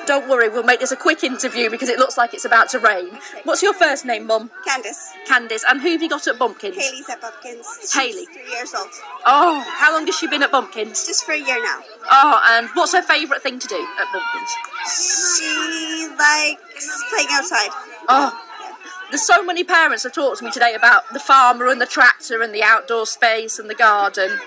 Don't worry, we'll make this a quick interview because it looks like it's about to rain. Okay. What's your first name, Mum? Candice. Candice. And who have you got at Bumpkins? Haley's at Bumpkins. She's Hayley. 3 years old. Oh, how long has she been at Bumpkins? Just for a year now. Oh, and what's her favourite thing to do at Bumpkins? She likes playing outside. Oh, there's so many parents have talked to me today about the farmer and the tractor and the outdoor space and the garden.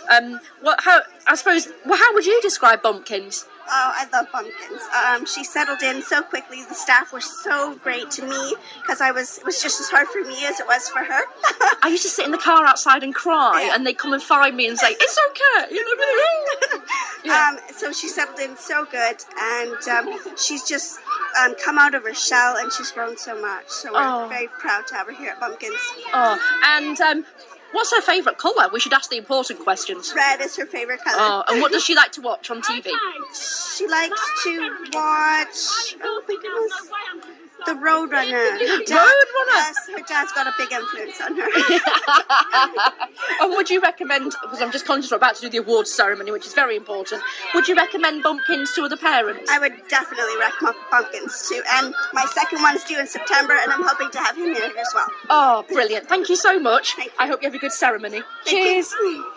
How would you describe Bumpkins? Oh, I love Bumpkins. She settled in so quickly. The staff were so great to me because it was just as hard for me as it was for her. I used to sit in the car outside and cry, Yeah. and they'd come and find me and say, "It's okay." Yeah. So she settled in so good, and she's just come out of her shell, and she's grown so much. So we're very proud to have her here at Bumpkins. Oh, and what's her favourite colour? We should ask the important questions. Red is her favourite colour. Oh, and what does she like to watch on TV? She likes to watch, oh my goodness, The Roadrunner. Roadrunner? Yes, her dad's got a big influence on her. And would you recommend, because I'm just conscious we're about to do the awards ceremony, which is very important, would you recommend Bumpkins to other parents? I would definitely recommend Bumpkins too. And my second one's due in September, and I'm hoping to have him here as well. Oh, brilliant. Thank you so much. Thank you. I hope you have a good ceremony. Thank you. Cheers.